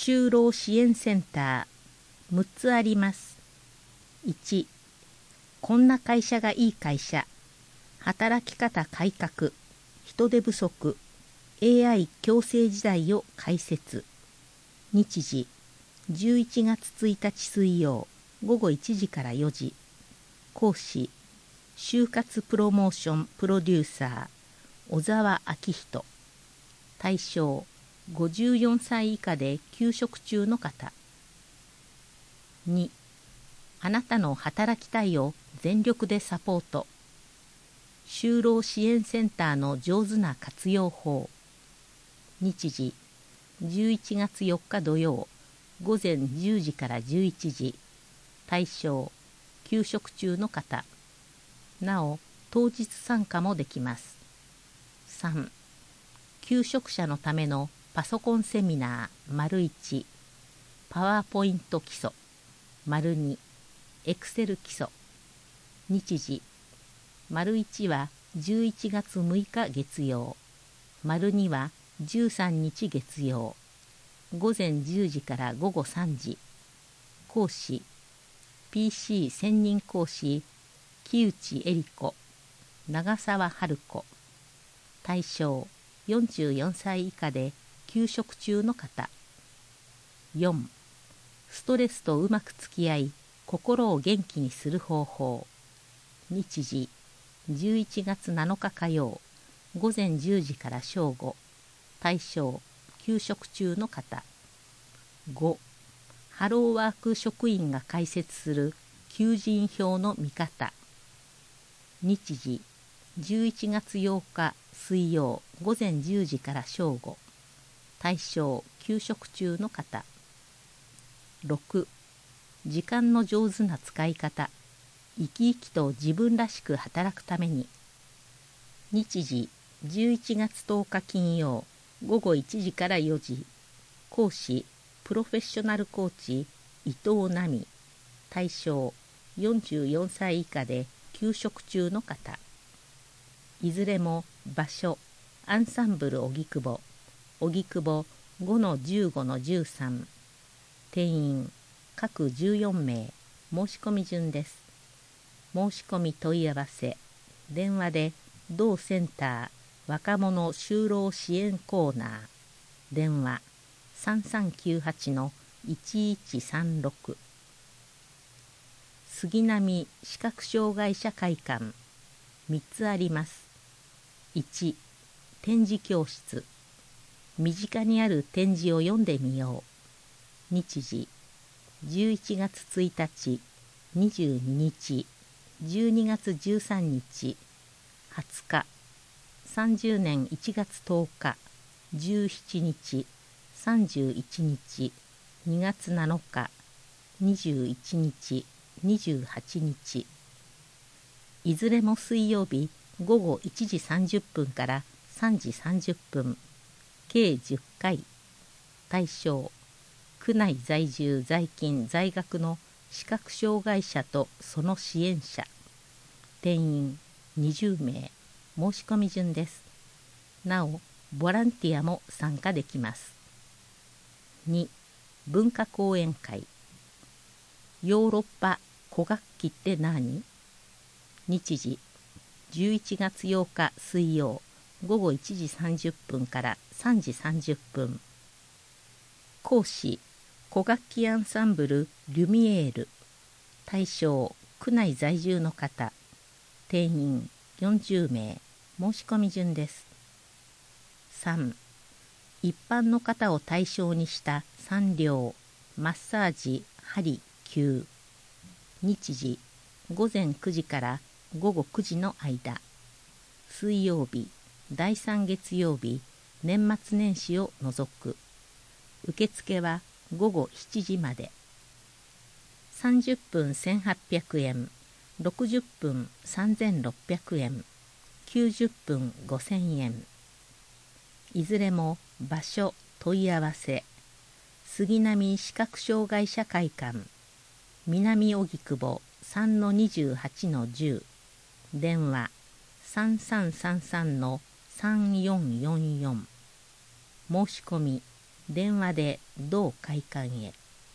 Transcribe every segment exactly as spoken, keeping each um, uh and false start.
就労支援センターむっつあります。いち、こんな会社がいい会社、働き方改革、人手不足、エーアイ 共生時代を解説。日時じゅういちがつついたち水曜ごごいちじからよじ。講師就活プロモーションプロデューサー小沢明人。対象ごじゅうよんさい以下で休職中の方。に、あなたの働きたいを全力でサポート。就労支援センターの上手な活用法。日時じゅういちがつよっか土曜ごぜんじゅうじからじゅういちじ。対象休職中の方。なお当日参加もできます。さん、休職者のためのパソコンセミナー丸いち、パワーポイント基礎丸に、エクセル基礎。日時丸いちはじゅういちがつむいか月曜、丸にはじゅうさんにち月曜、ごぜんじゅうじからごごさんじ。講師 ピーシー 専任講師木内恵理子、長澤春子。対象よんじゅうよんさい以下で休職中の方。よん、ストレスとうまく付き合い心を元気にする方法。日時じゅういちがつなのか火曜ごぜんじゅうじから正午。対象休職中の方。ご、ハローワーク職員が開設する求人票の見方。日時じゅういちがつようか水曜ごぜんじゅうじから正午。対象休職中の方。ろく、時間の上手な使い方。生き生きと自分らしく働くために。日時じゅういちがつとおか金曜ごごいちじからよじ。講師プロフェッショナルコーチ伊藤奈美。対象よんじゅうよんさい以下で休職中の方。いずれも場所アンサンブル荻窪、荻窪 ごのじゅうごのじゅうさん。定員各じゅうよんめい。申し込み順です。申し込み問い合わせ電話で同センター若者就労支援コーナー。電話さんさんきゅうはちのいちいちさんろく。杉並視覚障害者会館みっつあります。いち、展示教室。身近にある展示を読んでみよう。日時じゅういちがつついたち、にじゅうににち、じゅうにがつじゅうさんにち、はつか、さんじゅうねんいちがつとおか、じゅうしちにち、さんじゅういちにち、にがつなのか、にじゅういちにち、にじゅうはちにち。いずれも水曜日ごごいちじさんじゅっぷんからさんじさんじゅっぷん。計じゅっかい。対象区内在住在勤在学の視覚障害者とその支援者。定員にじゅうめい。申し込み順です。なおボランティアも参加できます。に、文化講演会。ヨーロッパ古楽器って何？日時じゅういちがつようか水曜ごごいちじさんじゅっぷんからさんじさんじゅっぷん。講師古楽器アンサンブルリュミエール。対象区内在住の方。定員よんじゅうめい。申し込み順です。さん、一般の方を対象にした産療マッサージ鍼灸。日時ごぜんくじからごごくじの間。水曜日だいさん月曜日年末年始を除く。受付はごごしちじまで。さんじゅっぷんせんはっぴゃくえん、ろくじゅっぷんさんぜんろっぴゃくえん、きゅうじゅっぷんごせんえん。いずれも場所問い合わせ杉並視覚障害者会館南荻窪 さんのにじゅうはちのじゅう。電話さんさんさんさんのさんよんよんよん。申し込み電話で同会館へ。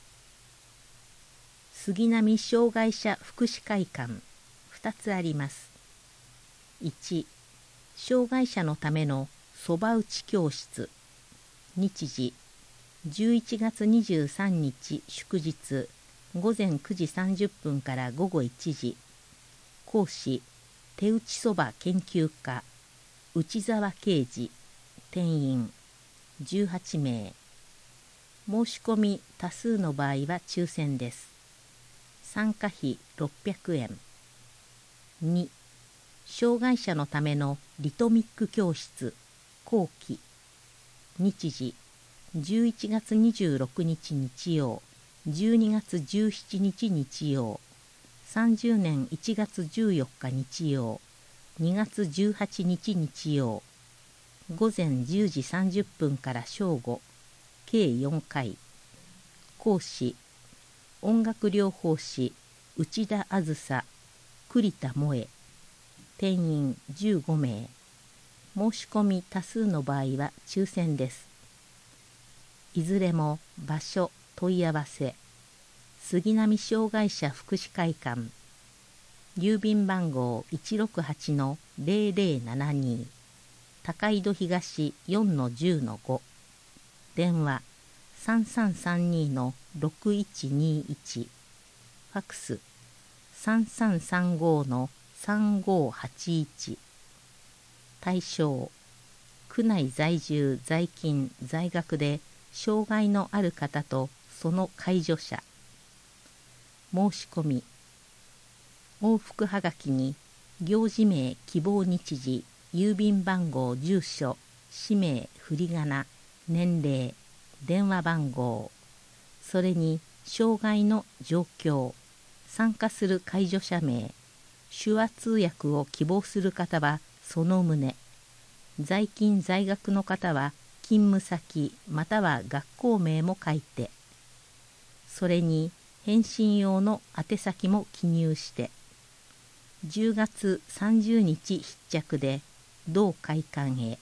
杉並障害者福祉会館ふたつあります。いち、障害者のためのそば打ち教室。日時じゅういちがつにじゅうさんにち祝日ごぜんくじさんじゅっぷんからごごいちじ。講師手打ちそば研究家内沢啓二。定員じゅうはちめい。申し込み多数の場合は抽選です。参加費ろっぴゃくえん。に、障害者のためのリトミック教室後期。日時じゅういちがつにじゅうろくにち日曜、じゅうにがつじゅうしちにち日曜、さんじゅうねんいちがつじゅうよっか日曜、にがつじゅうはちにち日曜、ごぜんじゅうじさんじゅっぷんから正午、計よんかい。講師音楽療法士内田あずさ、栗田萌え。定員じゅうごめい。申し込み多数の場合は抽選です。いずれも場所問い合わせ杉並障害者福祉会館、郵便番号 いちろくはちのぜろぜろななに、高井戸東 よんのじゅうのご、電話さんさんさんにのろくいちにいち、ファクスさんさんさんごのさんごはちいち。対象区内在住在勤在学で障害のある方とその介助者。申し込み往復はがきに行事名希望日時郵便番号住所氏名振り仮名年齢電話番号、それに障害の状況、参加する介助者名、手話通訳を希望する方はその旨、在勤在学の方は勤務先または学校名も書いて、それに返信用の宛先も記入して、じゅうがつさんじゅうにち必着で同会館へ。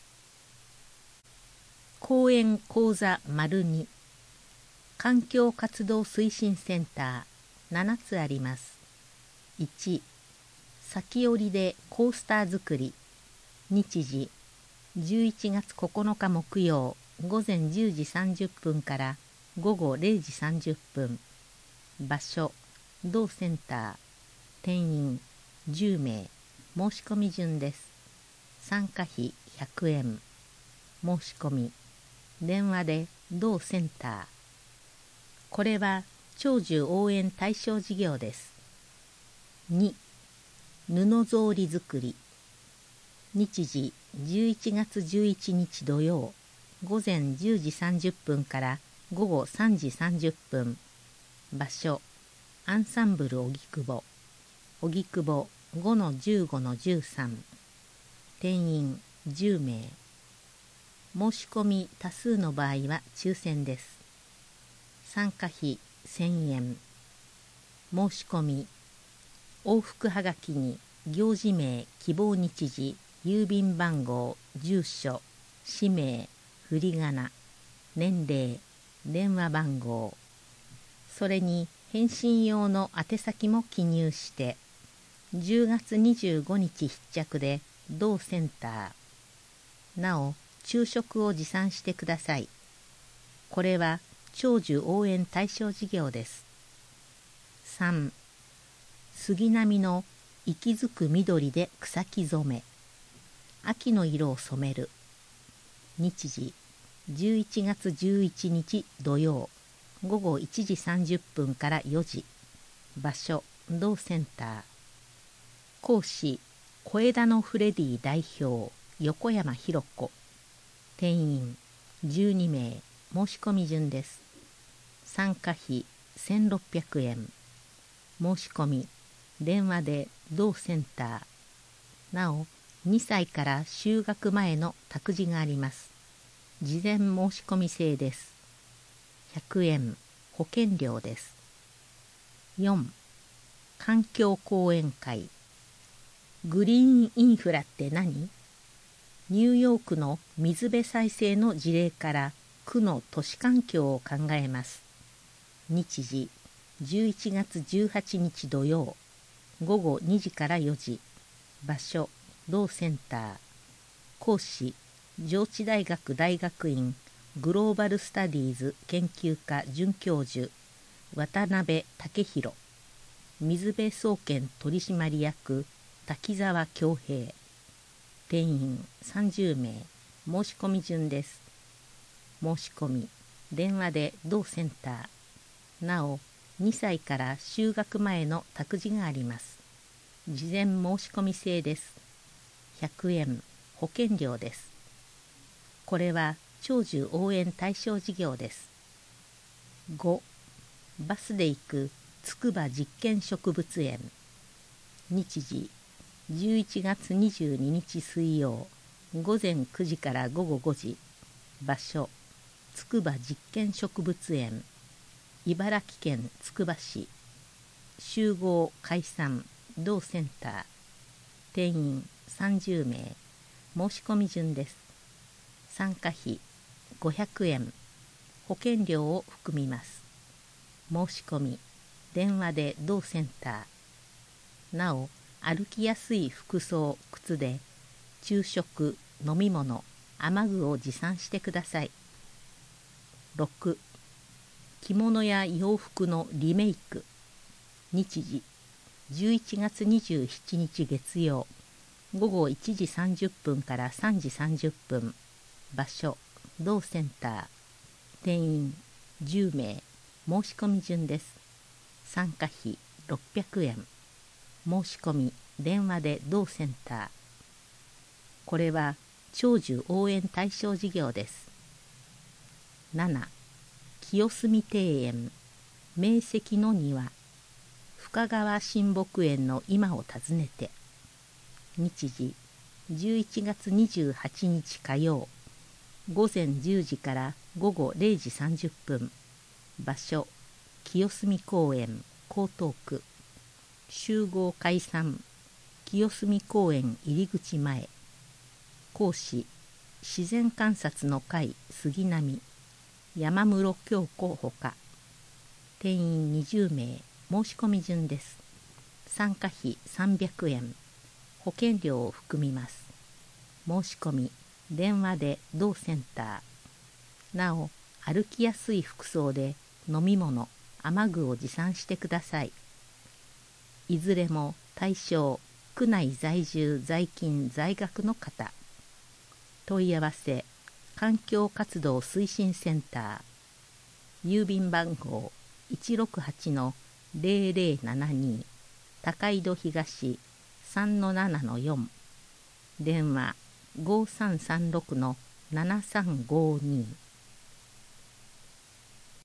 講演講座に、環境活動推進センターななつあります。いち、先折りでコースター作り。日時じゅういちがつここのか木曜ごぜんじゅうじさんじゅっぷんからごごれいじさんじゅっぷん。場所同センター。定員じゅうめい。申し込み順です。参加費ひゃくえん。申し込み電話で同センター。これは長寿応援対象事業です。に、布草履作り。日時じゅういちがつじゅういちにち土曜、ごぜんじゅうじさんじゅっぷんからごごさんじさんじゅっぷん。場所アンサンブル荻窪。荻窪 ごのじゅうごのじゅうさん。定員じゅうめい。申し込み多数の場合は抽選です。参加費せんえん。申し込み往復はがきに行事名希望日時郵便番号住所氏名振り仮名年齢電話番号、それに返信用の宛先も記入して、じゅうがつにじゅうごにち必着で同センター。なお昼食を持参してください。これは長寿応援対象事業です。さん、杉並の息づく緑で草木染め。秋の色を染める。日時じゅういちがつじゅういちにち土曜、ごごいちじさんじゅっぷんからよじ。場所同センター。講師小枝のフレディ代表横山弘子。定員じゅうにめい。申し込み順です。参加費せんろっぴゃくえん。申し込み電話で同センター。なおにさいから就学前の託児があります。事前申し込み制です。ひゃくえん保険料です。よん、環境講演会。グリーンインフラって何？ニューヨークの水辺再生の事例から区の都市環境を考えます。日時じゅういちがつじゅうはちにち土曜、ごごにじからよじ。場所同センター。講師上智大学大学院グローバルスタディーズ研究科准教授渡辺武弘。水辺総研取締役滝沢恭平。定員さんじゅうめい。申し込み順です。申し込み電話で同センター。なおにさいから就学前の託児があります。事前申し込み制です。ひゃくえん保険料です。これは長寿応援対象事業です。ご. バスで行く筑波実験植物園。日時じゅういちがつにじゅうににち水曜、ごぜんくじからごごごじ。場所筑波実験植物園。茨城県つくば市。集合解散同センター。定員さんじゅうめい。申し込み順です。参加費ごひゃくえん。保険料を含みます。申し込み電話で同センター。なお歩きやすい服装靴で昼食飲み物雨具を持参してください。ろく. 着物や洋服のリメイク。日時じゅういちがつにじゅうしちにち月曜、ごごいちじさんじゅっぷんからさんじさんじゅっぷん。場所同センター。定員じゅうめい。申し込み順です。参加費ろっぴゃくえん。申し込み電話で同センター。これは長寿応援対象事業です。なな. 清澄庭園明晰の庭。深川親睦園の今を訪ねて。日時じゅういちがつにじゅうはちにち火曜、ごぜんじゅうじからごごれいじさんじゅっぷん。場所清澄公園江東区。集合解散清澄公園入り口前。講師自然観察の会杉並山室京子ほか。定員にじゅうめい。申し込み順です。参加費さんびゃくえん。保険料を含みます。申し込み電話で同センター。なお歩きやすい服装で飲み物雨具を持参してください。いずれも対象区内在住在勤在学の方。問い合わせ環境活動推進センター。郵便番号 いちろくはちのぜろぜろななに 高井戸東 さんのななのよん。電話ごさんさんろくのななさんごに。